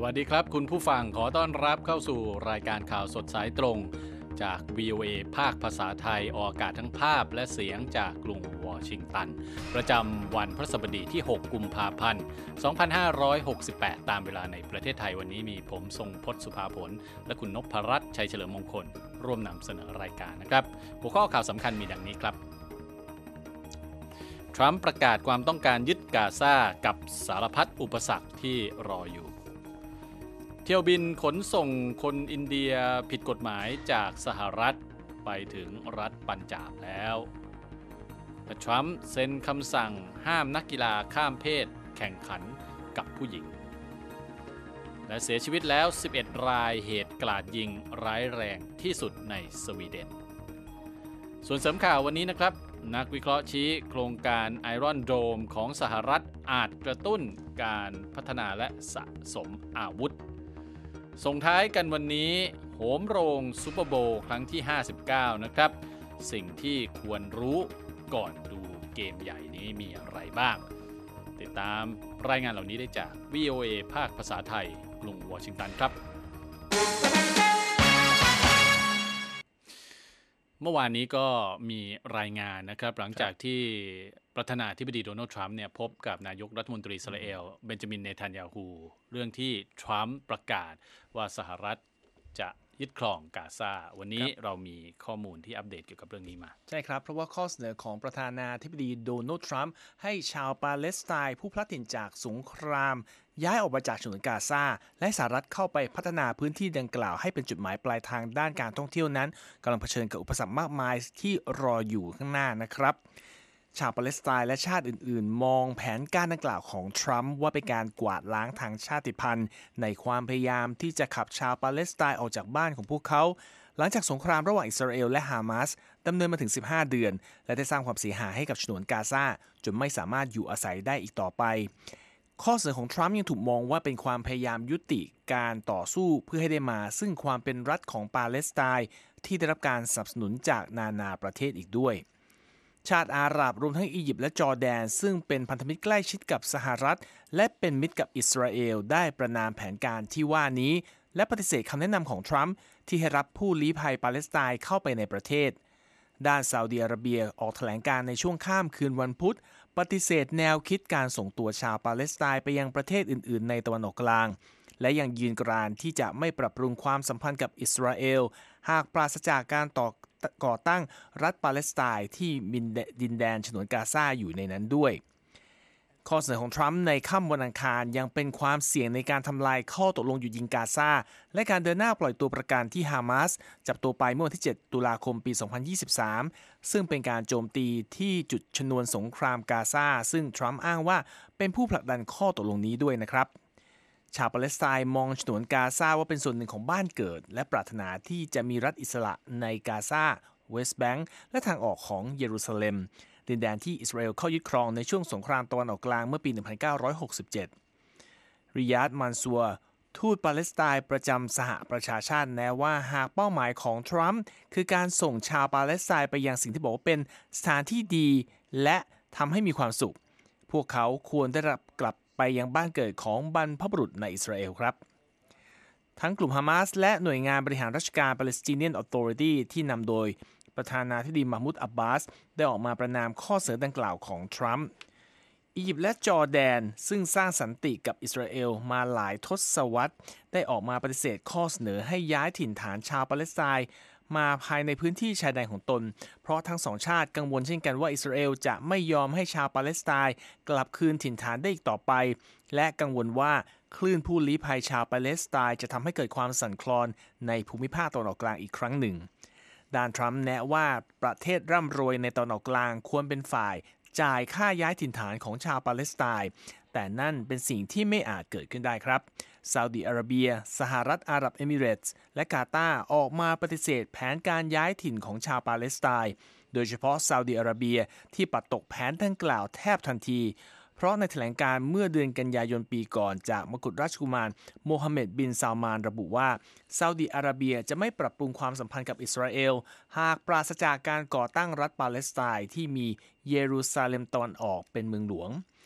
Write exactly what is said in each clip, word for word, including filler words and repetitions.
วัสดีครับคุณผู้ฟังขอต้อนรับเข้าสู่รายการข่าวสดสายตรงจาก วี โอ เอ ภาคภาษาไทยออกอากาศทั้งภาพและเสียงจากกรุงวอชิงตันประจำวันพฤหัสบดีที่หกกุมภาพันธ์สองพันห้าร้อยหกสิบแปดตามเวลาในประเทศไทยวันนี้มีผมทรงพจน์สุภาผลและคุณนพรัตน์ชัยเฉลิมมงคลร่วมนำเสนอรายการนะครับหัวข้อข่าวสำคัญมีดังนี้ครับทรัมป์ประกาศความต้องการยึดกาซากับสารพัดอุปสรรคที่รออยู่เที่ยวบินขนส่งคนอินเดียผิดกฎหมายจากสหรัฐไปถึงรัฐปัญจาบแล้วทรัมป์เซ็นคำสั่งห้ามนักกีฬาข้ามเพศแข่งขันกับผู้หญิงและเสียชีวิตแล้วสิบเอ็ดรายเหตุกราดยิงร้ายแรงที่สุดในสวีเดนส่วนเสริมข่าววันนี้นะครับนักวิเคราะห์ชี้โครงการไอรอนโดมของสหรัฐอาจกระตุ้นการพัฒนาและสะสมอาวุธส่งท้ายกันวันนี้โหมโรงซูเปอร์โบว์ครั้งที่ห้าสิบเก้านะครับสิ่งที่ควรรู้ก่อนดูเกมใหญ่นี้มีอะไรบ้างติดตามรายงานเหล่านี้ได้จาก วี โอ เอ ภาคภาษาไทยกรุงวอชิงตันครับเมื่อวานนี้ก็มีรายงานนะครับหลังจากที่ประธานาธิบดีโดนัลด์ทรัมป์เนี่ยพบกับนายกรัฐมนตรีอิสราเอลเบนจามินเนทันยาฮูเรื่องที่ทรัมป์ประกาศว่าสหรัฐจะยึดครองกาซาวันนี้เรามีข้อมูลที่อัปเดตเกี่ยวกับเรื่องนี้มาใช่ครับเพราะว่าข้อเสนอของประธานาธิบดีโดนัลด์ทรัมป์ให้ชาวปาเลสไตน์ผู้พลัดถิ่นจากสงครามย้ายออกมาจากฉนวนกาซาและสหรัฐเข้าไปพัฒนาพื้นที่ดังกล่าวให้เป็นจุดหมายปลายทางด้านการท่องเที่ยวนั้นกำลังเผชิญกับอุปสรรคมากมายที่รออยู่ข้างหน้านะครับชาวปาเลสไตน์และชาติอื่นๆมองแผนการดังกล่าวของทรัมป์ว่าเป็นการกวาดล้างทางชาติพันธุ์ในความพยายามที่จะขับชาวปาเลสไตน์ออกจากบ้านของพวกเขาหลังจากสงครามระหว่างอิสราเอลและฮามาสดำเนินมาถึงสิบห้าเดือนและได้สร้างความเสียหายให้กับฉนวนกาซาจนไม่สามารถอยู่อาศัยได้อีกต่อไปข้อเสนอของทรัมป์ยังถูกมองว่าเป็นความพยายามยุติการต่อสู้เพื่อให้ได้มาซึ่งความเป็นรัฐของปาเลสไตน์ที่ได้รับการสนับสนุนจากนานาประเทศอีกด้วยชาติอาหรับรวมทั้งอียิปต์และจอร์แดนซึ่งเป็นพันธมิตรใกล้ชิดกับสหรัฐและเป็นมิตรกับอิสราเอลได้ประณามแผนการที่ว่านี้และปฏิเสธคำแนะนำของทรัมป์ที่ให้รับผู้ลี้ภัยปาเลสไตน์เข้าไปในประเทศด้านซาอุดิอาระเบียออกแถลงการในช่วงข้ามคืนวันพุธปฏิเสธแนวคิดการส่งตัวชาวปาเลสไตน์ไปยังประเทศอื่นๆในตะวันออกกลางและยังยืนกรานที่จะไม่ปรับปรุงความสัมพันธ์กับอิสราเอลหากปราศจากการต่อก่อตั้งรัฐปาเลสไตน์ที่มีดินแดนฉนวนกาซาอยู่ในนั้นด้วยข้อเสนอของทรัมป์ในค่ำวันอังคารยังเป็นความเสี่ยงในการทำลายข้อตกลงหยุดยิงกาซาและการเดินหน้าปล่อยตัวประกันที่ฮามาสจับตัวไปเมื่อวันที่เจ็ดตุลาคมปีสองพันยี่สิบสามซึ่งเป็นการโจมตีที่จุดชนวนสงครามกาซาซึ่งทรัมป์อ้างว่าเป็นผู้ผลักดันข้อตกลงนี้ด้วยนะครับชาวปาเลสไตน์มองฉนวนกาซาว่าเป็นส่วนหนึ่งของบ้านเกิดและปรารถนาที่จะมีรัฐอิสระในกาซาเวสต์แบงก์และทางออกของเยรูซาเล็มดินแดนที่อิสราเอลเข้ายึดครองในช่วงสงครามตะวันออกกลางเมื่อปี หนึ่งพันเก้าร้อยหกสิบเจ็ด ริยาด มันซัวร์ทูตปาเลสไตน์ประจำสหประชาชาติแนะว่าหากเป้าหมายของทรัมป์คือการส่งชาวปาเลสไตน์ไปยังสิ่งที่บอกว่าเป็นสถานที่ดีและทำให้มีความสุขพวกเขาควรได้รับกลับไปยังบ้านเกิดของบรรพบุรุษในอิสราเอลครับทั้งกลุ่มฮามาสและหน่วยงานบริหารราชการ Palestinian Authority ที่นำโดยประธานาธิบดีมาห์มูด อับบาสได้ออกมาประณามข้อเสนอดังกล่าวของทรัมป์อียิปต์และจอร์แดนซึ่งสร้างสันติกับอิสราเอลมาหลายทศวรรษได้ออกมาปฏิเสธข้อเสนอให้ย้ายถิ่นฐานชาวปาเลสไตน์มาภายในพื้นที่ชายแดนของตนเพราะทั้งสองชาติกังวลเช่นกันว่าอิสราเอลจะไม่ยอมให้ชาวปาเลสไตน์กลับคืนถิ่นฐานได้อีกต่อไปและกังวลว่าคลื่นผู้ลี้ภัยชาวปาเลสไตน์จะทำให้เกิดความสั่นคลอนในภูมิภาคตะวันออกกลางอีกครั้งหนึ่งด้านทรัมป์แนะว่าประเทศร่ำรวยในตะวันออกกลางควรเป็นฝ่ายจ่ายค่าย้ายถิ่นฐานของชาวปาเลสไตน์แต่นั่นเป็นสิ่งที่ไม่อาจเกิดขึ้นได้ครับซาอุดิอาระเบียสหรัฐอาหรับเอมิเรตส์และกาตาร์ออกมาปฏิเสธแผนการย้ายถิ่นของชาวปาเลสไตน์โดยเฉพาะซาอุดิอาระเบียที่ปัดตกแผนดังกล่าวแทบทันทีเพราะในแถลงการเมื่อเดือนกันยายนปีก่อนจากมกุฎราชกุมารโมฮัมเหม็ดบินซาลมานระบุว่าซาอุดิอาระเบียจะไม่ปรับปรุงความสัมพันธ์กับอิสราเอลหากปราศจากการก่อตั้งรัฐปาเลสไตน์ที่มีเยรูซาเล็มตะวันออกเป็นเมืองหลวง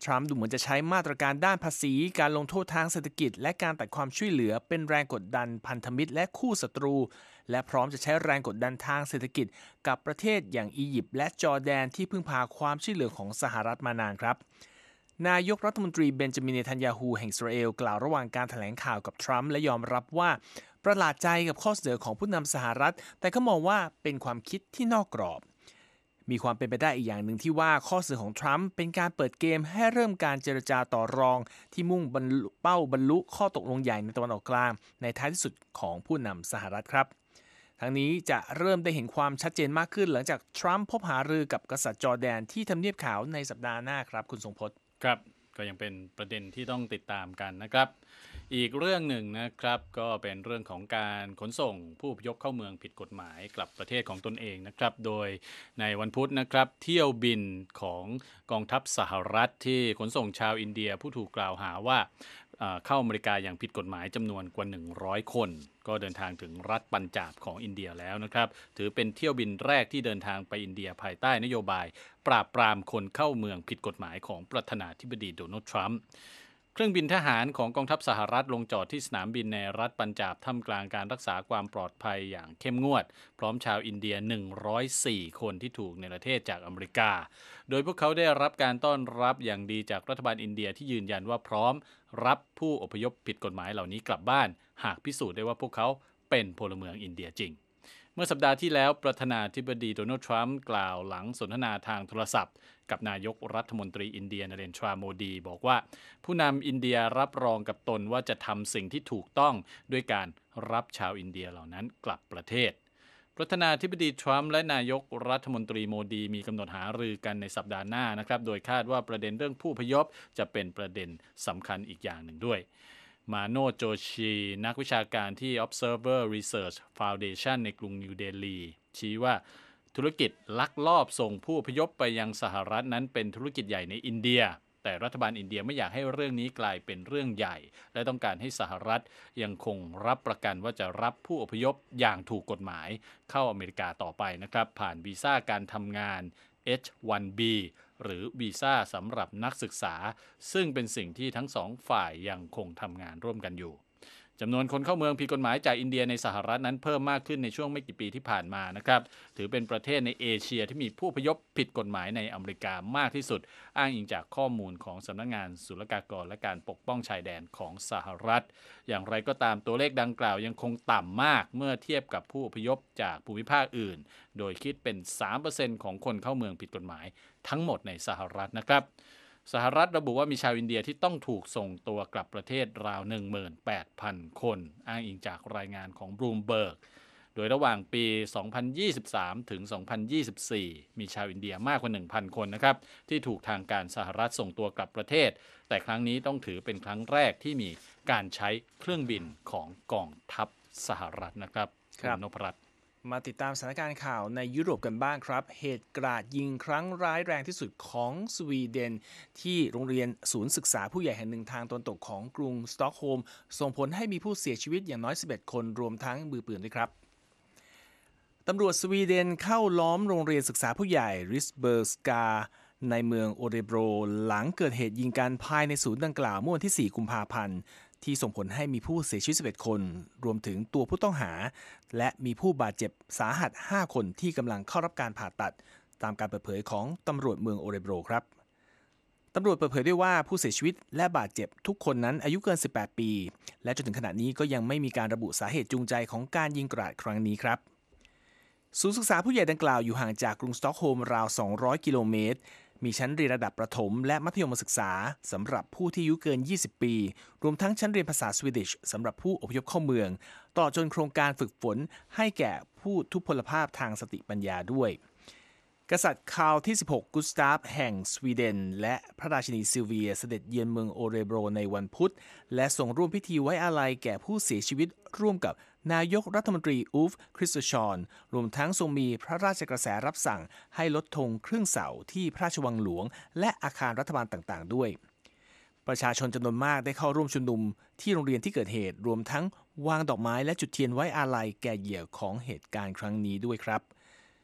ทรัมป์ดูเหมือนจะใช้มาตรการด้านภาษีการลงโทษทางเศรษฐกิจและการตัดความช่วยเหลือเป็นแรงกดดันพันธมิตรและคู่ศัตรูและพร้อมจะใช้แรงกดดันทางเศรษฐกิจกับประเทศอย่างอียิปต์และจอร์แดนที่พึ่งพาความช่วยเหลือของสหรัฐมานานครับนายกรัฐมนตรีเบนจามิน เนทันยาฮูแห่งอิสราเอลกล่าวระหว่างการแถลงข่าวกับทรัมป์และยอมรับว่าประหลาดใจกับข้อเสนอของผู้นำสหรัฐแต่ก็มองว่าเป็นความคิดที่นอกกรอบมีความเป็นไปได้อีกอย่างหนึ่งที่ว่าข้อเสนอของทรัมป์เป็นการเปิดเกมให้เริ่มการเจรจาต่อรองที่มุ่งบรรลุเป้าบรรลุข้อตกลงใหญ่ในตะวันออกกลางในท้ายที่สุดของผู้นำสหรัฐครับทั้งนี้จะเริ่มได้เห็นความชัดเจนมากขึ้นหลังจากทรัมป์พบหารือกับกษัตริย์จอร์แดนที่ทำเนียบขาวในสัปดาห์หน้าครับคุณทรงพจน์ครับก็ยังเป็นประเด็นที่ต้องติดตามกันนะครับอีกเรื่องหนึ่งนะครับก็เป็นเรื่องของการขนส่งผู้อพยพเข้าเมืองผิดกฎหมายกลับประเทศของตนเองนะครับโดยในวันพุธนะครับเที่ยวบินของกองทัพสหรัฐที่ขนส่งชาวอินเดียผู้ถูกกล่าวหาว่าเข้าอเมริกาอย่างผิดกฎหมายจำนวนกว่าหนึ่งร้อยคนก็เดินทางถึงรัฐปัญจาบของอินเดียแล้วนะครับถือเป็นเที่ยวบินแรกที่เดินทางไปอินเดียภายใต้นโยบายปราบปรามคนเข้าเมืองผิดกฎหมายของประธานาธิบดีโดนัลด์ทรัมป์เครื่องบินทหารของกองทัพสหรัฐลงจอดที่สนามบินในรัฐปัญจาบท่ามกลางการรักษาความปลอดภัยอย่างเข้มงวดพร้อมชาวอินเดียหนึ่งร้อยสี่คนที่ถูกเนรเทศจากอเมริกาโดยพวกเขาได้รับการต้อนรับอย่างดีจากรัฐบาลอินเดียที่ยืนยันว่าพร้อมรับผู้อพยพผิดกฎหมายเหล่านี้กลับบ้านหากพิสูจน์ได้ว่าพวกเขาเป็นพลเมืองอินเดียจริงเมื่อสัปดาห์ที่แล้วประธานาธิบดีโดนัลด์ทรัมป์กล่าวหลังสนทนาทางโทรศัพท์กับนายกรัฐมนตรีอินเดียนเรนทราโมดีบอกว่าผู้นำอินเดียรับรองกับตนว่าจะทำสิ่งที่ถูกต้องด้วยการรับชาวอินเดียเหล่านั้นกลับประเทศประธานาธิบดีทรัมป์และนายกรัฐมนตรีโมดีมีกำหนดหารือกันในสัปดาห์หน้านะครับโดยคาดว่าประเด็นเรื่องผู้อพยพจะเป็นประเด็นสำคัญอีกอย่างหนึ่งด้วยมาโนโจชีนักวิชาการที่ Observer Research Foundation ในกรุงนิวเดลีชี้ว่าธุรกิจลักลอบส่งผู้อพยพไปยังสหรัฐนั้นเป็นธุรกิจใหญ่ในอินเดียแต่รัฐบาลอินเดียไม่อยากให้เรื่องนี้กลายเป็นเรื่องใหญ่และต้องการให้สหรัฐยังคงรับประกันว่าจะรับผู้อพยพอย่างถูกกฎหมายเข้าอเมริกาต่อไปนะครับผ่านวีซ่าการทำงาน เอช วัน บี หรือวีซ่าสำหรับนักศึกษาซึ่งเป็นสิ่งที่ทั้งสองฝ่ายยังคงทำงานร่วมกันอยู่จำนวนคนเข้าเมืองผิดกฎหมายจากอินเดียในสหรัฐนั้นเพิ่มมากขึ้นในช่วงไม่กี่ปีที่ผ่านมานะครับถือเป็นประเทศในเอเชียที่มีผู้อพยพผิดกฎหมายในอเมริกามากที่สุดอ้างอิงจากข้อมูลของสำนักงานศุลกากรและการปกป้องชายแดนของสหรัฐอย่างไรก็ตามตัวเลขดังกล่าวยังคงต่ำมากเมื่อเทียบกับผู้อพยพจากภูมิภาคอื่นโดยคิดเป็น สามเปอร์เซ็นต์ ของคนเข้าเมืองผิดกฎหมายทั้งหมดในสหรัฐนะครับสหรัฐระบุว่ามีชาวอินเดียที่ต้องถูกส่งตัวกลับประเทศราว หนึ่งหมื่นแปดพัน คนอ้างอิงจากรายงานของ Bloomberg โดยระหว่างปี สองพันยี่สิบสาม ถึง สองพันยี่สิบสี่ มีชาวอินเดียมากกว่า หนึ่งพัน คนนะครับที่ถูกทางการสหรัฐส่งตัวกลับประเทศแต่ครั้งนี้ต้องถือเป็นครั้งแรกที่มีการใช้เครื่องบินของกองทัพสหรัฐนะครับครับนพรัตน์มาติดตามสถานการณ์ข่าวในยุโรปกันบ้างครับเหตุกราดยิงครั้งร้ายแรงที่สุดของสวีเดนที่โรงเรียนศูนย์ศึกษาผู้ใหญ่แห่งหนึ่งทางตะวันตกของกรุงสต็อกโฮล์มส่งผลให้มีผู้เสียชีวิตอย่างน้อยสิบเอ็ดคนรวมทั้งมือปืนด้วยครับตำรวจสวีเดนเข้าล้อมโรงเรียนศึกษาผู้ใหญ่ริสเบิร์กสกาในเมืองโอเดโบรหลังเกิดเหตุยิงกันภายในศูนย์ดังกล่าวเมื่อวันที่สี่กุมภาพันธ์ที่ส่งผลให้มีผู้เสียชีวิตสิบเอ็ดคนรวมถึงตัวผู้ต้องหาและมีผู้บาดเจ็บสาหัสห้าคนที่กำลังเข้ารับการผ่าตัดตามการเปิดเผยของตำรวจเมืองโอเรโบรครับตำรวจเปิดเผยด้วยว่าผู้เสียชีวิตและบาดเจ็บทุกคนนั้นอายุเกินสิบแปดปีและจนถึงขณะนี้ก็ยังไม่มีการระบุสาเหตุจูงใจของการยิงกราดครั้งนี้ครับศูนย์ศึกษาผู้ใหญ่ดังกล่าวอยู่ห่างจากกรุงสต็อกโฮล์มราวสองร้อยกิโลเมตรมีชั้นเรียนระดับประถมและมัธยมศึกษาสำหรับผู้ที่อายุเกินยี่สิบปีรวมทั้งชั้นเรียนภาษาสวีดิชสำหรับผู้อพยพเข้าเมืองตลอดจนโครงการฝึกฝนให้แก่ผู้ทุพพลภาพทางสติปัญญาด้วยกษัตริย์คาร์ลที่สิบหกกุสตาฟแห่งสวีเดนและพระราชินีซิลเวียเสด็จเยือนเมืองโอเรโบรในวันพุธและส่งร่วมพิธีไว้อาลัยแก่ผู้เสียชีวิตร่วมกับนายกรัฐมนตรีอูฟคริสโตชอนรวมทั้งทรงมีพระราชกระแสรับสั่งให้ลดธงครึ่งเสาที่พระราชวังหลวงและอาคารรัฐบาลต่างๆด้วยประชาชนจำนวนมากได้เข้าร่วมชุมนุมที่โรงเรียนที่เกิดเหตุรวมทั้งวางดอกไม้และจุดเทียนไว้อาลัยแก่เหยื่อของเหตุการณ์ครั้งนี้ด้วยครับ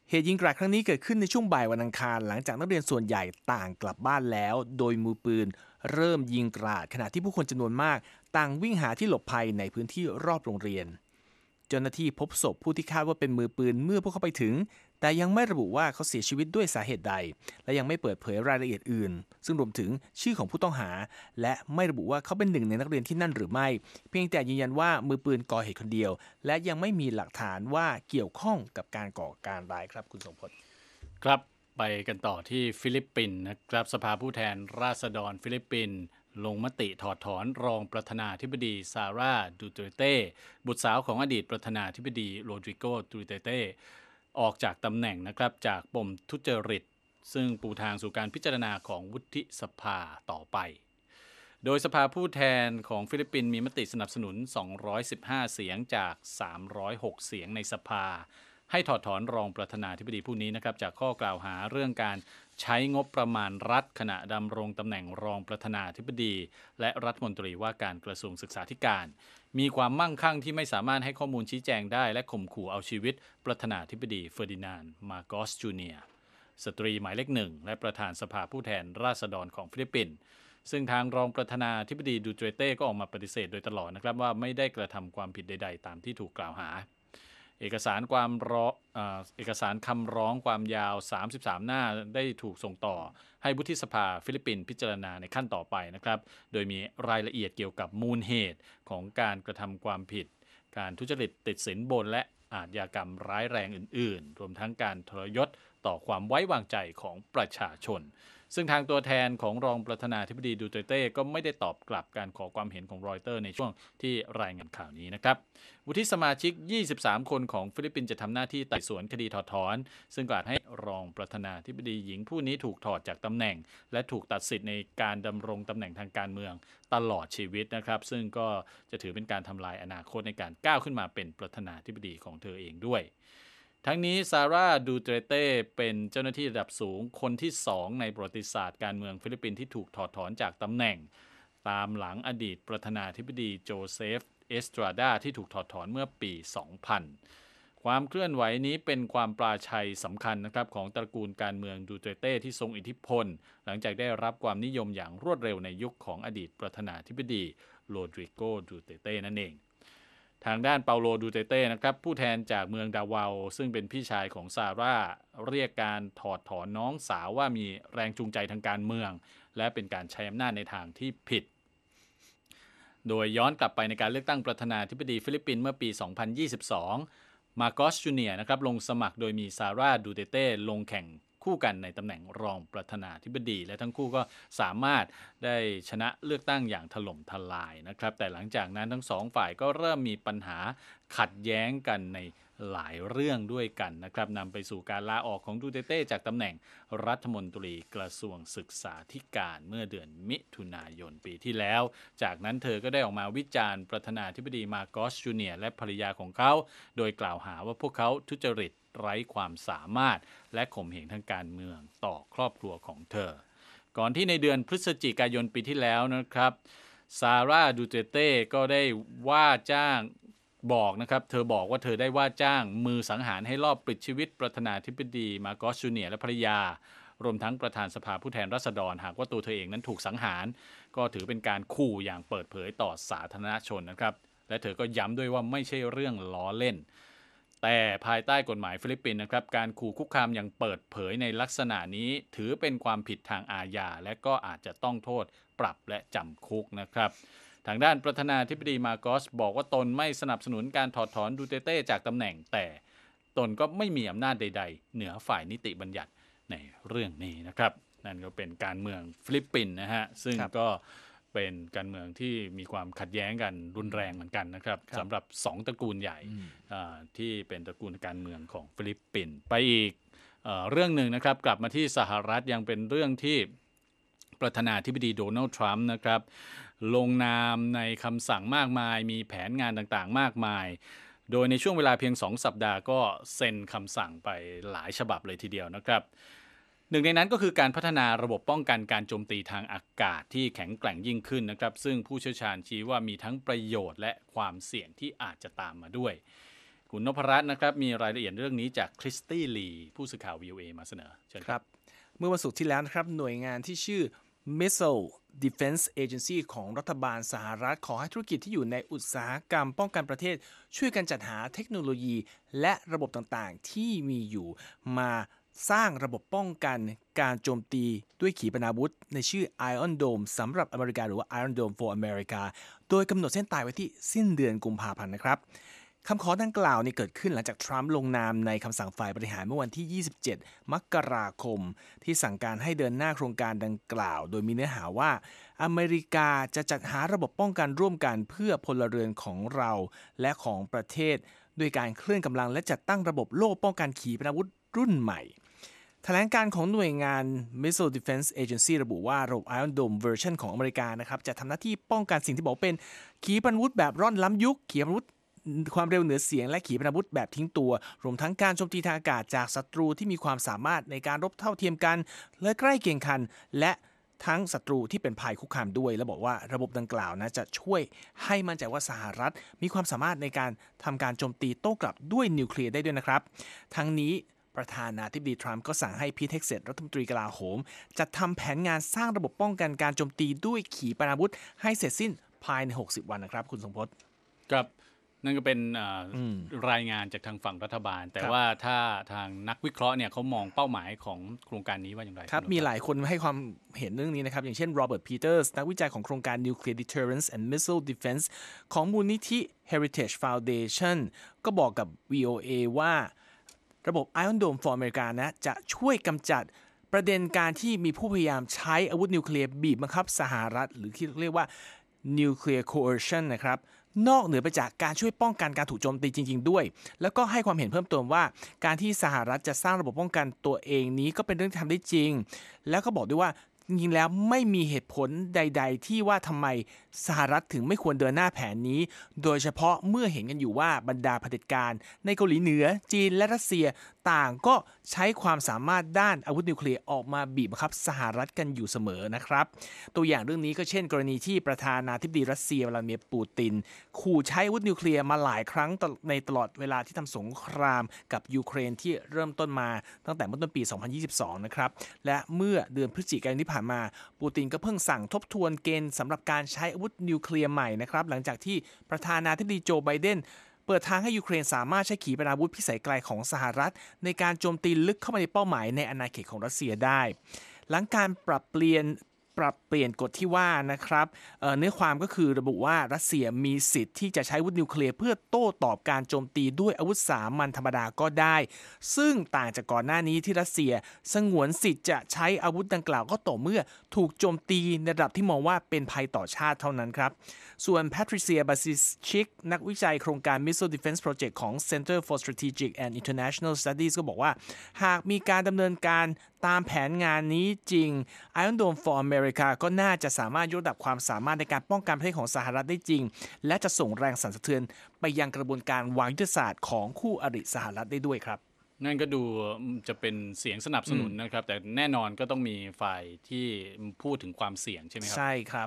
เหตุยิงกราดครั้งนี้เกิดขึ้นในช่วงบ่ายวันอังคารหลังจากนักเรียนส่วนใหญ่ต่างกลับบ้านแล้วโดยมือปืนเริ่มยิงกราดขณะที่ผู้คนจำนวนมากต่างวิ่งหาที่หลบภัยในพื้นที่รอบโรงเรียนเจ้าหน้าที่พบศพผู้ที่คาดว่าเป็นมือปืนเมื่อพวกเขาไปถึงแต่ยังไม่ระบุว่าเขาเสียชีวิตด้วยสาเหตุใดและยังไม่เปิดเผยรายละเอียดอื่นซึ่งรวมถึงชื่อของผู้ต้องหาและไม่ระบุว่าเขาเป็นหนึ่งในนักเรียนที่นั่นหรือไม่เพียงแต่ยืนยันว่ามือปืนก่อเหตุคนเดียวและยังไม่มีหลักฐานว่าเกี่ยวข้องกับการก่อการร้ายครับคุณทรงพจน์ครับไปกันต่อที่ฟิลิปปินส์นะครับสภาผู้แทนราษฎรฟิลิปปินส์ลงมติถอดถอนรองประธานาธิบดีซาร่าดูเตเต้บุตรสาวของอดีตประธานาธิบดีโรดริโกดูเตเต้ออกจากตำแหน่งนะครับจากปมทุจริตซึ่งปูทางสู่การพิจารณาของวุฒิสภาต่อไปโดยสภาผู้แทนของฟิลิปปินส์มีมติสนับสนุนสองร้อยสิบห้าเสียงจากสามร้อยหกเสียงในสภาให้ถอดถอนรองประธานาธิบดีผู้นี้นะครับจากข้อกล่าวหาเรื่องการใช้งบประมาณรัฐขณะดำรงตำแหน่งรองประธานาธิบดีและรัฐมนตรีว่าการกระทรวงศึกษาธิการมีความมั่งคั่งที่ไม่สามารถให้ข้อมูลชี้แจงได้และข่มขู่เอาชีวิตประธานาธิบดีเฟอร์ดินานด์มาโกสจูเนียร์สตรีหมายเลขหนึ่งและประธานสภาผู้แทนราษฎรของฟิลิปปินส์ซึ่งทางรองประธานาธิบดีดูเตเต้ก็ออกมาปฏิเสธโดยตลอดนะครับว่าไม่ได้กระทำความผิดใดๆตามที่ถูกกล่าวหาเอกสารความร้องเอ่อเอกสารคำร้องความยาวสามสิบสามหน้าได้ถูกส่งต่อให้วุฒิสภาฟิลิปปินส์พิจารณาในขั้นต่อไปนะครับโดยมีรายละเอียดเกี่ยวกับมูลเหตุของการกระทำความผิดการทุจริตติดสินบนและอาชญากรรมร้ายแรงอื่นๆรวมทั้งการทรยศต่อความไว้วางใจของประชาชนซึ่งทางตัวแทนของรองประธานาธิบดีดูเตเต้ก็ไม่ได้ตอบกลับการขอความเห็นของรอยเตอร์ในช่วงที่รายงานข่าวนี้นะครับวุฒิสมาชิกยี่สิบสามคนของฟิลิปปินส์จะทำหน้าที่ไต่สวนคดีถอดถอนซึ่งก็อาจให้รองประธานาธิบดีหญิงผู้นี้ถูกถอดจากตำแหน่งและถูกตัดสิทธิ์ในการดำรงตำแหน่งทางการเมืองตลอดชีวิตนะครับซึ่งก็จะถือเป็นการทำลายอนาคตในการก้าวขึ้นมาเป็นประธานาธิบดีของเธอเองด้วยทั้งนี้ซาร่าดูเตเต้เป็นเจ้าหน้าที่ระดับสูงคนที่สองในประวัติศาสตร์การเมืองฟิลิปปินส์ที่ถูกถอดถอนจากตำแหน่งตามหลังอดีตประธานาธิบดีโจเซฟเอสตราดาที่ถูกถอดถอนเมื่อปี สองพัน ความเคลื่อนไหวนี้เป็นความปราชัยสำคัญนะครับของตระกูลการเมืองดูเตเต้ที่ทรงอิทธิพลหลังจากได้รับความนิยมอย่างรวดเร็วในยุคของอดีตประธานาธิบดีโรดริโกดูเตเต้นั่นเองทางด้านเปาโลดูเตเต้นะครับผู้แทนจากเมืองดาวาซึ่งเป็นพี่ชายของซาร่าเรียกการถอดถอนน้องสาวว่ามีแรงจูงใจทางการเมืองและเป็นการใช้อำนาจในทางที่ผิดโดยย้อนกลับไปในการเลือกตั้งประธานาธิบดีฟิลิปปินส์เมื่อปี สองพันยี่สิบสอง มาโกสจูเนียร์นะครับลงสมัครโดยมีซาร่าดูเตเต้ลงแข่งคู่กันในตำแหน่งรองประธานาธิบดีและทั้งคู่ก็สามารถได้ชนะเลือกตั้งอย่างถล่มทลายนะครับแต่หลังจากนั้นทั้งสองฝ่ายก็เริ่มมีปัญหาขัดแย้งกันในหลายเรื่องด้วยกันนะครับนำไปสู่การลาออกของดูเตเต้จากตำแหน่งรัฐมนตรีกระทรวงศึกษาธิการเมื่อเดือนมิถุนายนปีที่แล้วจากนั้นเธอก็ได้ออกมาวิจารณ์ประธานาธิบดีมาโกสจูเนียร์และภรรยาของเขาโดยกล่าวหาว่าพวกเขาทุจริตไร้ความสามารถและข่มเหงทางการเมืองต่อครอบครัวของเธอก่อนที่ในเดือนพฤศจิกายนปีที่แล้วนะครับซาร่าดูเตเต้ก็ได้ว่าจ้างบอกนะครับเธอบอกว่าเธอได้ว่าจ้างมือสังหารให้ลอบปลิดชีวิตประธานาธิบดีมาโกสจูเนียร์และภรรยารวมทั้งประธานสภาผู้แทนราษฎรหากว่าตัวเธอเองนั้นถูกสังหารก็ถือเป็นการขู่อย่างเปิดเผยต่อสาธารณชนนะครับและเธอก็ย้ำด้วยว่าไม่ใช่เรื่องล้อเล่นแต่ภายใต้กฎหมายฟิลิปปินส์นะครับการขู่คุกคามอย่างเปิดเผยในลักษณะนี้ถือเป็นความผิดทางอาญาและก็อาจจะต้องโทษปรับและจำคุกนะครับทางด้านประธานาธิบดีมาโกสบอกว่าตนไม่สนับสนุนการถอดถอนดูเตเต้จากตำแหน่งแต่ตนก็ไม่มีอำนาจใดๆเหนือฝ่ายนิติบัญญัติในเรื่องนี้นะครับนั่นก็เป็นการเมืองฟิลิปปินส์นะฮะซึ่งก็เป็นการเมืองที่มีความขัดแย้งกันรุนแรงเหมือนกันนะครับสำหรับสองตระกูลใหญ่ที่เป็นตระกูลการเมืองของฟิลิปปินส์ไปอีกเอ่อเรื่องหนึ่งนะครับกลับมาที่สหรัฐยังเป็นเรื่องที่ประธานาธิบดีโดนัลด์ทรัมป์นะครับลงนามในคำสั่งมากมายมีแผนงานต่างๆมากมายโดยในช่วงเวลาเพียงสองสัปดาห์ก็เซ็นคำสั่งไปหลายฉบับเลยทีเดียวนะครับหนึ่งในนั้นก็คือการพัฒนาระบบป้องกันการโจมตีทางอากาศที่แข็งแกร่งยิ่งขึ้นนะครับซึ่งผู้เชี่ยวชาญชี้ว่ามีทั้งประโยชน์และความเสี่ยงที่อาจจะตามมาด้วยคุณนพรัตน์นะครับมีรายละเอียดเรื่องนี้จากคริสตี้ลีผู้สื่อข่าว วี โอ เอ มาเสนอเชิญครับเมื่อวันศุกร์ที่แล้วนะครับหน่วยงานที่ชื่อ Missile Defense Agency ของรัฐบาลสหรัฐขอให้ธุรกิจที่อยู่ในอุตสาหกรรมป้องกันประเทศช่วยกันจัดหาเทคโนโลยีและระบบต่างๆที่มีอยู่มาสร้างระบบป้องกันการโจมตีด้วยขีปนาวุธในชื่อ Iron Dome สำหรับอเมริกาหรือว่า Iron Dome for America โดยกำหนดเส้นตายไว้ที่สิ้นเดือนกุมภาพันธ์นะครับคำขอดังกล่าวนี่เกิดขึ้นหลังจากทรัมป์ลงนามในคำสั่งฝ่ายบริหารเมื่อวันที่ยี่สิบเจ็ดมกราคมที่สั่งการให้เดินหน้าโครงการดังกล่าวโดยมีเนื้อหาว่าอเมริกาจะจัดหาระบบป้องกันร่วมกันเพื่อพลเรือนของเราและของประเทศด้วยการเคลื่อนกำลังและจัดตั้งระบบโล่ป้องกันขีปนาวุธรุ่นใหม่แถลงการของหน่วยงาน Missile Defense Agency ระบุว่าระบบ Iron Dome เวอร์ชันของอเมริกานะครับจะทำหน้าที่ป้องกันสิ่งที่บอกเป็นขีปนาวุธแบบร่อนล้ำยุคขีปนาวุธความเร็วเหนือเสียงและขีปนาวุธแบบทิ้งตัวรวมทั้งการโจมตีทางอากาศจากศัตรูที่มีความสามารถในการรบเท่าเทียมกันและใกล้เคียงกันและทั้งศัตรูที่เป็นภัยคุกคามด้วยและบอกว่าระบบดังกล่าวนะจะช่วยให้มั่นใจว่าสหรัฐมีความสามารถในการทำการโจมตีโต้กลับด้วยนิวเคลียร์ได้ด้วยนะครับทั้งนี้ประธานาธิบดีทรัมป์ก็สั่งให้พีท เฮ็กเซ็ตรัฐมนตรีกลาโหมจัดทำแผนงานสร้างระบบป้องกันการโจมตีด้วยขีปนาวุธให้เสร็จสิ้นภายในหกสิบวันนะครับคุณทรงพจน์ครับนั่นก็เป็นรายงานจากทางฝั่งรัฐบาลแต่ว่าถ้าทางนักวิเคราะห์เนี่ยเขามองเป้าหมายของโครงการนี้ว่าอย่างไรครับมีหลายคนให้ความเห็นเรื่องนี้นะครับอย่างเช่นโรเบิร์ตพีเตอร์สนักวิจัยของโครงการ Nuclear Deterrence and Missile Defense ของมูลนิธิ Heritage Foundation ก็บอกกับ วี โอ เอ ว่าระบบ Iron Dome for America นะจะช่วยกำจัดประเด็นการที่มีผู้พยายามใช้อาวุธนิวเคลียร์บีบบังคับสหรัฐหรือที่เรียกว่า Nuclear Coercion นะครับนอกเหนือไปจากการช่วยป้องกันการถูกโจมตีจริงๆด้วยแล้วก็ให้ความเห็นเพิ่มเติมว่าการที่สหรัฐจะสร้างระบบป้องกันตัวเองนี้ก็เป็นเรื่องที่ทำได้จริงแล้วก็บอกด้วยว่าจริงๆแล้วไม่มีเหตุผลใดๆที่ว่าทำไมสหรัฐถึงไม่ควรเดินหน้าแผนนี้โดยเฉพาะเมื่อเห็นกันอยู่ว่าบรรดาเผด็จการในเกาหลีเหนือจีนและรัสเซียต่างก็ใช้ความสามารถด้านอาวุธนิวเคลียร์ออกมาบีบบังคับสหรัฐกันอยู่เสมอนะครับตัวอย่างเรื่องนี้ก็เช่นกรณีที่ประธานาธิบดีรัสเซียวลาดิเมียร์ปูตินขู่ใช้อาวุธนิวเคลียร์มาหลายครั้งในตลอดเวลาที่ทำสงครามกับยูเครนที่เริ่มต้นมาตั้งแต่เมื่อต้นปีสองพันยี่สิบสองนะครับและเมื่อเดือนพฤศจิกายนที่ผ่านมาปูตินก็เพิ่งสั่งทบทวนเกณฑ์สำหรับการใช้อาวุธนิวเคลียร์ใหม่นะครับหลังจากที่ประธานาธิบดีโจไบเดนเปิดทางให้ยูเครนสามารถใช้ขีปนาวุธพิสัยไกลของสหรัฐในการโจมตีลึกเข้ามาในเป้าหมายในอาณาเขตของรัสเซียได้หลังการปรับเปลี่ยนปรับเปลี่ยนกฎที่ว่านะครับเอ่อเนื้อความก็คือระบุว่ารัสเซียมีสิทธิ์ที่จะใช้อาวุธนิวเคลียร์เพื่อโต้ตอบการโจมตีด้วยอาวุธสามัญธรรมดาก็ได้ซึ่งต่างจากก่อนหน้านี้ที่รัสเซียสงวนสิทธิ์จะใช้อาวุธดังกล่าวก็ต่อเมื่อถูกโจมตีในระดับที่มองว่าเป็นภัยต่อชาติเท่านั้นครับส่วนแพทริเซียบาซิชิกนักวิจัยโครงการ Missile Defense Project ของ Center for Strategic and International Studies ก็บอกว่าหากมีการดำเนินการตามแผนงานนี้จริง Iron Dome for America ก็น่าจะสามารถยกระดับความสามารถในการป้องกันประเทศของสหรัฐได้จริงและจะส่งแรงสั่นสะเทือนไปยังกระบวนการวางยุทธศาสตร์ของคู่อริสหรัฐได้ด้วยครับนั่นก็ดูจะเป็นเสียงสนับสนุนนะครับแต่แน่นอนก็ต้องมีฝ่ายที่พูดถึงความเสี่ยงใช่ไหมครับใช่ครับ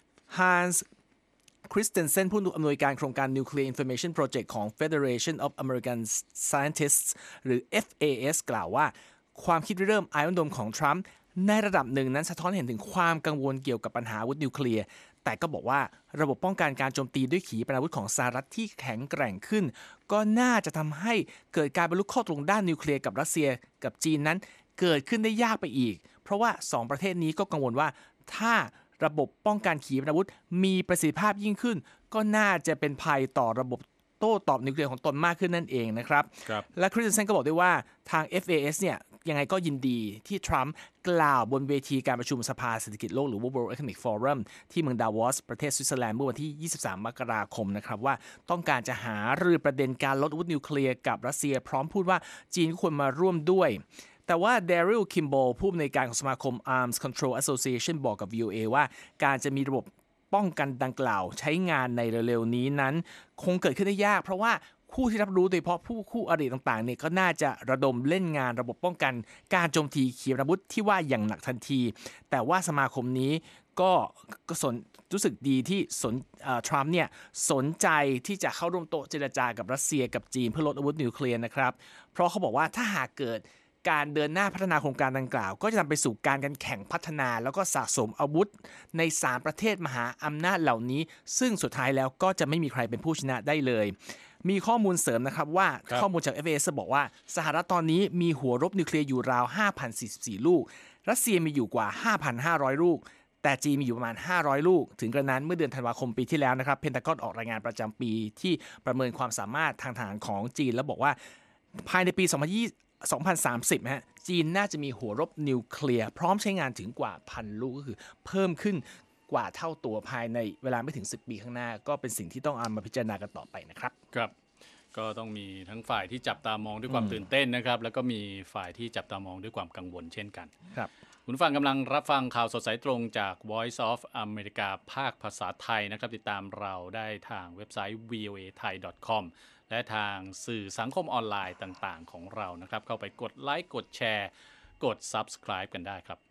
Hans Christensen ผู้อำนวยการโครงการ Nuclear Information Project ของ Federation of American Scientists หรือ เอฟ เอ เอส กล่าวว่าความคิดเริ่ม Iron Dome ของทรัมป์ในระดับหนึ่งนั้นสะท้อนเห็นถึงความกังวลเกี่ยวกับปัญหาอาวุธนิวเคลียร์แต่ก็บอกว่าระบบป้องกันการโจมตีด้วยขีปนาวุธของสหรัฐที่แข็งแกร่งขึ้นก็น่าจะทำให้เกิดการบรรลุข้อตกลงด้านนิวเคลียร์กับรัสเซียกับจีนนั้นเกิดขึ้นได้ยากไปอีกเพราะว่าสองประเทศนี้ก็กังวลว่าถ้าระบบป้องกันขีปนาวุธมีประสิทธิภาพยิ่งขึ้นก็น่าจะเป็นภัยต่อระบบโต้ตอบนิวเคลียร์ของตนมากขึ้นนั่นเองนะครับและคริสเตนเซนก็บอกด้วยว่าทาง เอฟ เอ เอส เนี่ยยังไงก็ยินดีที่ทรัมป์กล่าวบนเวทีการประชุมสภาเศรษฐกิจโลกหรือว่า World Economic Forum ที่เมืองดาวอสประเทศสวิตเซอร์แลนด์เมื่อวันที่ยี่สิบสามมกราคมนะครับว่าต้องการจะหารือประเด็นการลดอาวุธนิวเคลียร์กับรัสเซียพร้อมพูดว่าจีนควรมาร่วมด้วยแต่ว่า Daryl Kimball ผู้อำนวยการของสมาคม Arms Control Association บอกกับ วี โอ เอ ว่าการจะมีระบบป้องกันดังกล่าวใช้งานในเร็วๆนี้นั้นคงเกิดขึ้นได้ยากเพราะว่าผู้ที่รับรู้โดยเฉพาะผู้คู่อริต่างๆเนี่ยก็น่าจะระดมเล่นงานระบบป้องกันการโจมตีขีปนาวุธที่ว่าอย่างหนักทันทีแต่ว่าสมาคมนี้ก็สนรู้สึกดีที่สนทรัมป์เนี่ยสนใจที่จะเข้าร่วมโต๊ะเจรจากับรัสเซียกับจีนเพื่อลดอาวุธนิวเคลียร์นะครับเพราะเขาบอกว่าถ้าหากเกิดการเดินหน้าพัฒนาโครงการดังกล่าวก็จะนำไปสู่การกันแข่งพัฒนาแล้วก็สะสมอาวุธในสามประเทศมหาอำนาจเหล่านี้ซึ่งสุดท้ายแล้วก็จะไม่มีใครเป็นผู้ชนะได้เลยมีข้อมูลเสริมนะครับว่าข้อมูลจาก เอฟ เอ เอส บอกว่าสหรัฐตอนนี้มีหัวรบนิวเคลียร์อยู่ราว ห้าพันสี่สิบสี่ ลูกรัสเซียมีอยู่กว่า ห้าพันห้าร้อย ลูกแต่จีนมีอยู่ประมาณห้าร้อยลูกถึงกระนั้นเมื่อเดือนธันวาคมปีที่แล้วนะครับเพนทากอนออกรายงานประจำปีที่ประเมินความสามารถทางทหารของจีนแล้วบอกว่าภายในปีสองพันยี่สิบ สองพันสามสิบฮะจีนน่าจะมีหัวรบนิวเคลียร์พร้อมใช้งานถึงกว่าพันลูกก็คือเพิ่มขึ้นกว่าเท่าตัวภายในเวลาไม่ถึงสิบปีข้างหน้าก็เป็นสิ่งที่ต้องเอามาพิจารณากันต่อไปนะครับครับก็ต้องมีทั้งฝ่ายที่จับตามองด้วยความตื่นเต้นนะครับแล้วก็มีฝ่ายที่จับตามองด้วยความกังวลเช่นกันครับคุณฟังกำลังรับฟังข่าวสดสายตรงจาก Voice of America ภาคภาษาไทยนะครับติดตามเราได้ทางเว็บไซต์ วี โอ เอ ไทย ดอท คอม และทางสื่อสังคมออนไลน์ต่างๆของเรานะครับเข้าไปกดไลค์กดแชร์กด Subscribe กันได้ครับ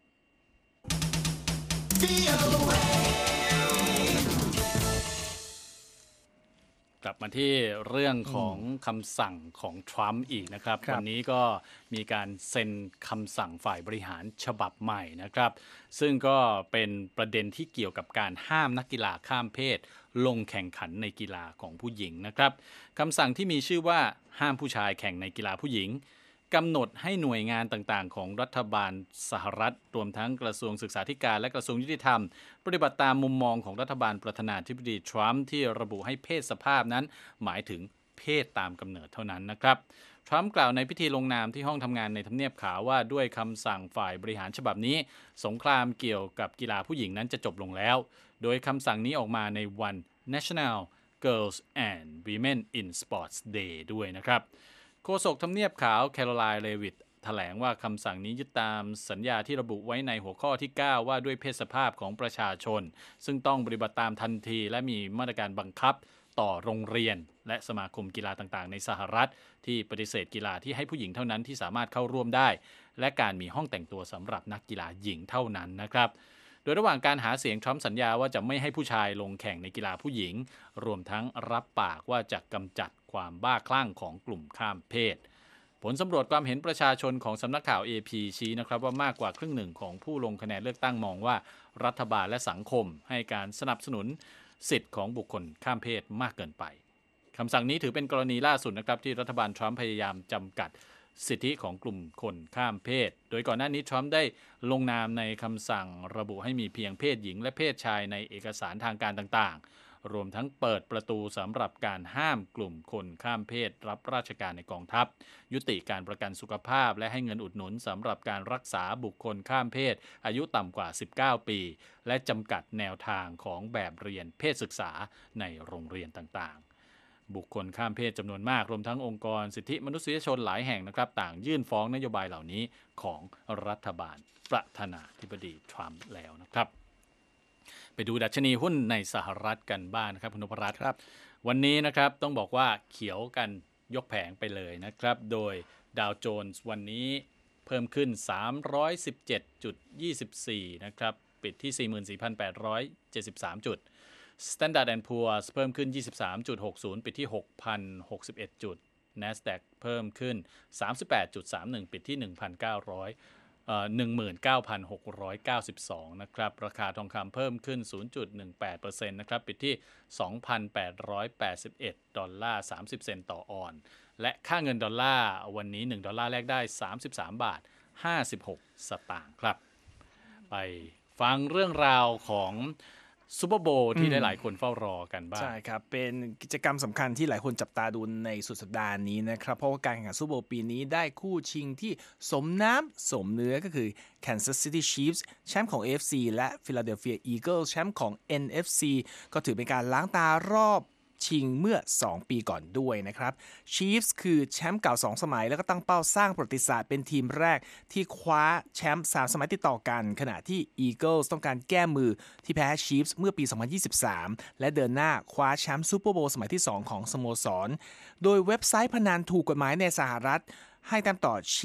กลับมาที่เรื่องของคำสั่งของทรัมป์อีกนะครับวันนี้ก็มีการเซ็นคำสั่งฝ่ายบริหารฉบับใหม่นะครับซึ่งก็เป็นประเด็นที่เกี่ยวกับการห้ามนักกีฬาข้ามเพศลงแข่งขันในกีฬาของผู้หญิงนะครับคำสั่งที่มีชื่อว่าห้ามผู้ชายแข่งในกีฬาผู้หญิงกำหนดให้หน่วยงานต่างๆของรัฐบาลสหรัฐรวมทั้งกระทรวงศึกษาธิการและกระทรวงยุติธรรมปฏิบัติตามมุมมองของรัฐบาลประธานาธิบดีทรัมป์ที่ระบุให้เพศสภาพนั้นหมายถึงเพศตามกำเนิดเท่านั้นนะครับทรัมป์กล่าวในพิธีลงนามที่ห้องทำงานในทำเนียบขาวว่าด้วยคำสั่งฝ่ายบริหารฉบับนี้สงครามเกี่ยวกับกีฬาผู้หญิงนั้นจะจบลงแล้วโดยคำสั่งนี้ออกมาในวัน National Girls and Women in Sports Day ด้วยนะครับโฆษกทำเนียบขาวแคโรไลน์ เลวิตแถลงว่าคำสั่งนี้ยึดตามสัญญาที่ระบุไว้ในหัวข้อที่เก้าว่าด้วยเพศสภาพของประชาชนซึ่งต้องปฏิบัติตามทันทีและมีมาตรการบังคับต่อโรงเรียนและสมาคมกีฬาต่างๆในสหรัฐที่ปฏิเสธกีฬาที่ให้ผู้หญิงเท่านั้นที่สามารถเข้าร่วมได้และการมีห้องแต่งตัวสำหรับนักกีฬาหญิงเท่านั้นนะครับโดยระหว่างการหาเสียงทรัมป์สัญญาว่าจะไม่ให้ผู้ชายลงแข่งในกีฬาผู้หญิงรวมทั้งรับปากว่าจะกำจัดความบ้าคลั่งของกลุ่มข้ามเพศผลสำรวจความเห็นประชาชนของสำนักข่าว เอ พี ชี้นะครับว่ามากกว่าครึ่งหนึ่งของผู้ลงคะแนนเลือกตั้งมองว่ารัฐบาลและสังคมให้การสนับสนุนสิทธิ์ของบุคคลข้ามเพศมากเกินไปคำสั่งนี้ถือเป็นกรณีล่าสุดนะครับที่รัฐบาลทรัมป์พยายามจำกัดสิทธิของกลุ่มคนข้ามเพศโดยก่อนหน้านี้ทรัมป์ได้ลงนามในคำสั่งระบุให้มีเพียงเพศหญิงและเพศชายในเอกสารทางการต่างๆรวมทั้งเปิดประตูสำหรับการห้ามกลุ่มคนข้ามเพศรับราชการในกองทัพยุติการประกันสุขภาพและให้เงินอุดหนุนสำหรับการรักษาบุคคลข้ามเพศอายุต่ำกว่าสิบเก้าปีและจำกัดแนวทางของแบบเรียนเพศศึกษาในโรงเรียนต่างๆบุคคลข้ามเพศจำนวนมากรวมทั้งองค์กรสิทธิมนุษยชนหลายแห่งนะครับต่างยื่นฟ้องนโยบายเหล่านี้ของรัฐบาลประธานาธิบดีทรัมป์แล้วนะครับไปดูดัชนีหุ้นในสหรัฐกันบ้าง น, นะครับคุณนพรัตน์ครับวันนี้นะครับต้องบอกว่าเขียวกันยกแผงไปเลยนะครับโดยดาวโจนส์วันนี้เพิ่มขึ้น สามร้อยสิบเจ็ดจุดยี่สิบสี่ นะครับปิดที่ สี่หมื่นสี่พันแปดร้อยเจ็ดสิบสาม จุด Standard แอนด์ Poor's เพิ่มขึ้น ยี่สิบสามจุดหกศูนย์ ปิดที่ หกพันหกสิบเอ็ด จุด NASDAQ เพิ่มขึ้น สามสิบแปดจุดสามสิบเอ็ด ปิดที่ หนึ่งพันเก้าร้อยเอ่อ หนึ่งหมื่นเก้าพันหกร้อยเก้าสิบสอง นะครับราคาทองคำเพิ่มขึ้น ศูนย์จุดหนึ่งแปดเปอร์เซ็นต์ นะครับปิดที่ สองพันแปดร้อยแปดสิบเอ็ด ดอลลาร์ สามสิบ เซนต์ต่อออนซ์และค่าเงินดอลลาร์วันนี้หนึ่งดอลลาร์แลกได้สามสิบสามบาทห้าสิบหกสตางค์ครับไปฟังเรื่องราวของซุปเปอร์โบว์ที่หลายๆคนเฝ้ารอกันบ้างใช่ครับเป็นกิจกรรมสำคัญที่หลายคนจับตาดูในสุดสัปดาห์นี้นะครับเพราะว่าการแข่งขันซุปเปอร์โบว์ปีนี้ได้คู่ชิงที่สมน้ำสมเนื้อก็คือ Kansas City Chiefs แชมป์ของ เอ เอฟ ซี และ Philadelphia Eagles แชมป์ของ เอ็น เอฟ ซี ก็ถือเป็นการล้างตารอบชิงเมื่อสองปีก่อนด้วยนะครับ Chiefs คือแชมป์เก่าสองสมัยแล้วก็ตั้งเป้าสร้างประวัติศาสตร์เป็นทีมแรกที่คว้าแชมป์สามสมัยติดต่อกันขณะที่ Eagles ต้องการแก้มือที่แพ้ Chiefs เมื่อปีสองพันยี่สิบสามและเดินหน้าคว้าแชมป์ซูเปอร์โบว์สมัยที่สองของสโมสรโดยเว็บไซต์พนันถูกกฎหมายในสหรัฐให้ตามต่อ Chiefs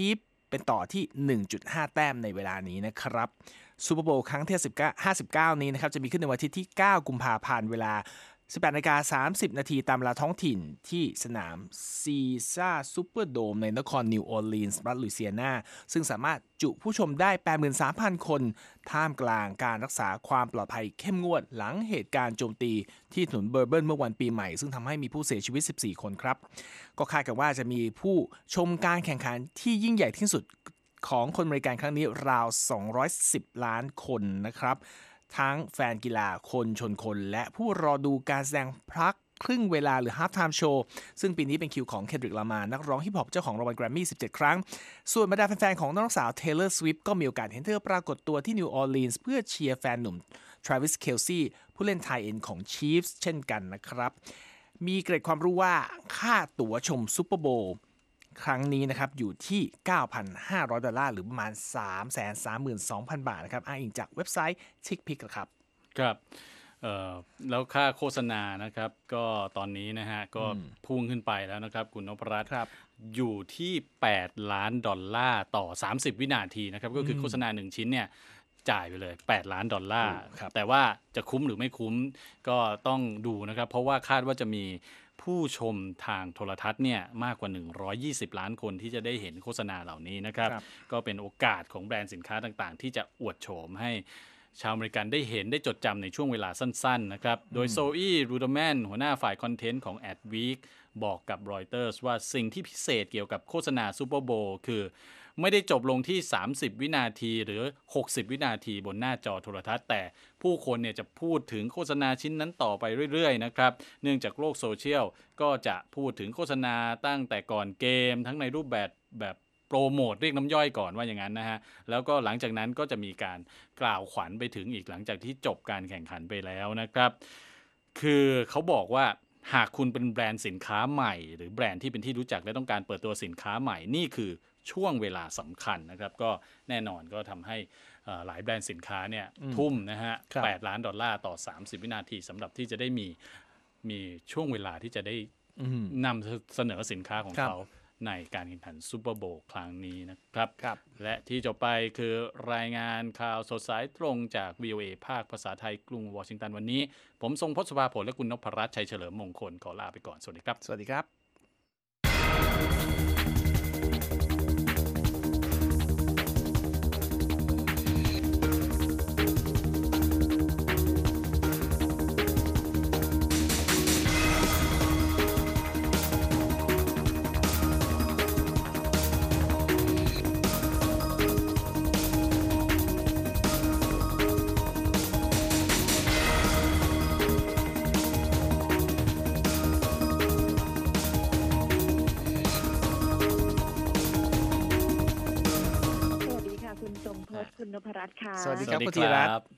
เป็นต่อที่ หนึ่งจุดห้า แต้มในเวลานี้นะครับซูเปอร์โบว์ครั้งที่ห้าสิบเก้านี้นะครับจะมีขึ้นในวันอาทิตย์ที่เก้ากุมภาพันธ์เวลา สิบแปดนาฬิกาสามสิบนาทีตามเวลาท้องถิ่นที่สนามซีซ่าซูเปอร์โดมในนครนิวออร์ลีนส์รัฐลุยเซียนาซึ่งสามารถจุผู้ชมได้ แปดหมื่นสามพัน คนท่ามกลางการรักษาความปลอดภัยเข้มงวดหลังเหตุการณ์โจมตีที่ถนนเบอร์เบิร์นเมื่อวันปีใหม่ซึ่งทำให้มีผู้เสียชีวิตสิบสี่คนครับก็คาดกันว่าจะมีผู้ชมการแข่งขันที่ยิ่งใหญ่ที่สุดของคนอเมริกันครั้งนี้ราวสองร้อยสิบล้านคนนะครับทั้งแฟนกีฬาคนชนคนและผู้รอดูการแสดงพักครึ่งเวลาหรือ half time show ซึ่งปีนี้เป็นคิวของเคนดริก ลามาร์นักร้องฮิปฮอปเจ้าของรางวัลแกรมมี่สิบเจ็ดครั้งส่วนบรรดาแฟนๆของนักร้องสาว Taylor Swift ก็มีโอกาสเห็นเธอปรากฏตัวที่นิวออร์ลีนส์เพื่อเชียร์แฟนหนุ่ม Travis Kelce ผู้เล่นไทเอ็นของ Chiefs เช่นกันนะครับมีเกร็ดความรู้ว่าค่าตั๋วชมซูเปอร์โบว์ครั้งนี้นะครับอยู่ที่ เก้าพันห้าร้อย ดอลลาร์หรือประมาณ สามแสนสามหมื่นสองพัน บาทนะครับอ้างอิงจากเว็บไซต์ TickPick ครับครับเอ่อแล้วค่าโฆษณานะครับก็ตอนนี้นะฮะก็พุ่งขึ้นไปแล้วนะครับคุณนพรัตน์อยู่ที่แปดล้านดอลลาร์ต่อสามสิบวินาทีนะครับก็คือโฆษณาหนึ่งชิ้นเนี่ยจ่ายไปเลยแปดล้านดอลลาร์แต่ว่าจะคุ้มหรือไม่คุ้มก็ต้องดูนะครับเพราะว่าคาดว่าจะมีผู้ชมทางโทรทัศน์เนี่ยมากกว่าหนึ่งร้อยยี่สิบล้านคนที่จะได้เห็นโฆษณาเหล่านี้นะครับก็เป็นโอกาสของแบรนด์สินค้าต่างๆที่จะอวดโฉมให้ชาวอเมริกันได้เห็นได้จดจำในช่วงเวลาสั้นๆนะครับโดยโซอี้รูดแมนหัวหน้าฝ่ายคอนเทนต์ของ Adweek บอกกับ Reuters ว่าสิ่งที่พิเศษเกี่ยวกับโฆษณาซูเปอร์โบว์คือไม่ได้จบลงที่สามสิบวินาทีหรือหกสิบวินาทีบนหน้าจอโทรทัศน์แต่ผู้คนเนี่ยจะพูดถึงโฆษณาชิ้นนั้นต่อไปเรื่อยๆนะครับเนื่องจากโลกโซเชียลก็จะพูดถึงโฆษณาตั้งแต่ก่อนเกมทั้งในรูปแบบแบบโปรโมทเรียกน้ำย่อยก่อนว่าอย่างนั้นนะฮะแล้วก็หลังจากนั้นก็จะมีการกล่าวขวัญไปถึงอีกหลังจากที่จบการแข่งขันไปแล้วนะครับคือเขาบอกว่าหากคุณเป็นแบรนด์สินค้าใหม่หรือแบรนด์ที่เป็นที่รู้จักและต้องการเปิดตัวสินค้าใหม่นี่คือช่วงเวลาสำคัญนะครับก็แน่นอนก็ทำให้หลายแบรนด์สินค้าเนี่ยทุ่มนะฮะแปดล้านดอลลาร์ต่อสามสิบวินาทีสำหรับที่จะได้มีมีช่วงเวลาที่จะได้นำเสนอสินค้าของเขาในการแข่งขันซูเปอร์โบว์ครั้งนี้นะครับและที่จบไปคือรายงานข่าวสดสายตรงจาก วี โอ เอ ภาคภาษาไทยกรุงวอชิงตันวันนี้ผมทรงพจน์ สุภาผลและคุณนพรัตน์ชัยเฉลิมมงคลขอลาไปก่อนสวัสดีครับสวัสดีครับคุณนพรัตน์ค่ะสวัสดีครับคุณธีรรัตน์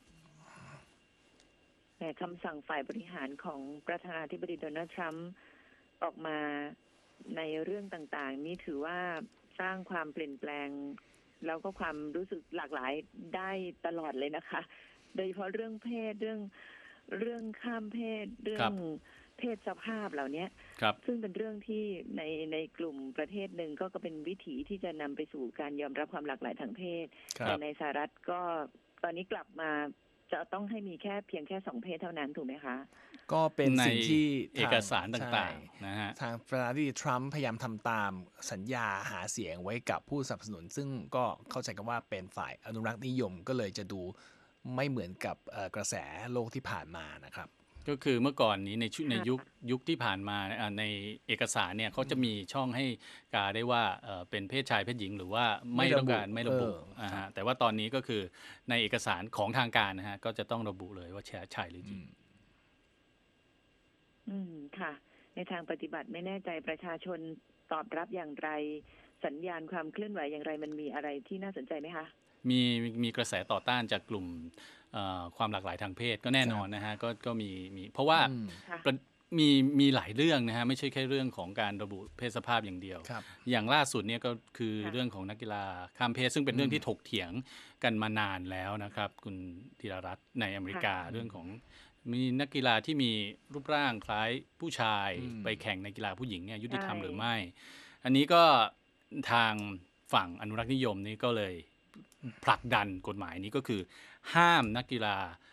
แต่คำสั่งฝ่ายบริหารของประธานาธิบดีโดนัลด์ทรัมป์ออกมาในเรื่องต่างๆนี่ถือว่าสร้างความเปลี่ยนแปลงแล้วก็ความรู้สึกหลากหลายได้ตลอดเลยนะคะโดยเฉพาะเรื่องเพศเรื่องเรื่องข้ามเพศเรื่องเพศสภาพเหล่านี้ซึ่งเป็นเรื่องที่ในในกลุ่มประเทศหนึ่งก็ก็เป็นวิถีที่จะนำไปสู่การยอมรับความหลากหลายทางเพศแต่ในสหรัฐก็ตอนนี้กลับมาจะต้องให้มีแค่เพียงแค่สองเพศเท่านั้นถูกไหมคะก็เป็นสิ่งที่เอกสารต่างๆนะฮะทางประธานาธิบดีทรัมป์พยายามทำตามสัญญาหาเสียงไว้กับผู้สนับสนุนซึ่งก็เข้าใจกันว่าเป็นฝ่ายอนุรักษ์นิยมก็เลยจะดูไม่เหมือนกับกระแสโลกที่ผ่านมานะครับก็คือเมื่อก่อนนี้ในชุดในยุคยุคที่ผ่านมาในเอกสารเนี่ยเขาจะมีช่องให้กาได้ว่าเป็นเพศชายเพศหญิงหรือว่าไม่ต้องการไม่ระบุอ่าแต่ว่าตอนนี้ก็คือในเอกสารของทางการนะฮะก็จะต้องระบุเลยว่าชายหรือหญิงอืมค่ะในทางปฏิบัติไม่แน่ใจประชาชนตอบรับอย่างไรสัญญาณความเคลื่อนไหวอย่างไรมันมีอะไรที่น่าสนใจไหมคะมีมีกระแสต่อต้านจากกลุ่มความหลากหลายทางเพศก็แน่นอนนะฮะก็ก็มีมีเพราะว่ามีมีหลายเรื่องนะฮะไม่ใช่แค่เรื่องของการระบุเพศสภาพอย่างเดียวอย่างล่าสุดเนี่ยก็คือเรื่องของนักกีฬาข้ามเพศซึ่งเป็นเรื่องที่ถกเถียงกันมานานแล้วนะครับคุณธีรรัตน์ในอเมริกาเรื่องของมีนักกีฬาที่มีรูปร่างคล้ายผู้ชายไปแข่งในกีฬาผู้หญิงเนี่ยยุติธรรมหรือไม่อันนี้ก็ทางฝั่งอนุรักษ์นิยมนี่ก็เลยผลักดันกฎหมายนี้ก็คือห้ามนักกีฬา